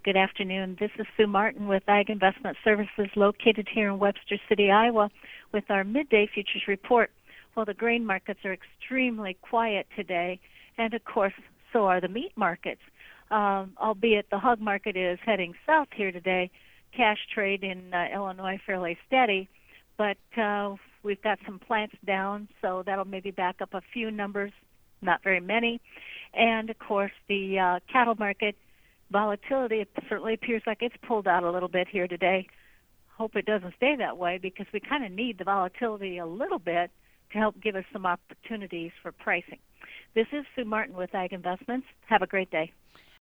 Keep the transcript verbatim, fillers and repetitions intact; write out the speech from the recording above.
Good afternoon. This is Sue Martin with Ag Investment Services located here in Webster City, Iowa, with our midday futures report. Well, the grain markets are extremely quiet today, and of course, so are the meat markets. Um, albeit the hog market is heading south here today. Cash trade in uh, Illinois fairly steady, but uh, we've got some plants down, so that'll maybe back up a few numbers, not very many. And of course, the uh, cattle market volatility, it certainly appears like it's pulled out a little bit here today. Hope it doesn't stay that way because we kind of need the volatility a little bit to help give us some opportunities for pricing. This is Sue Martin with Ag Investments. Have a great day.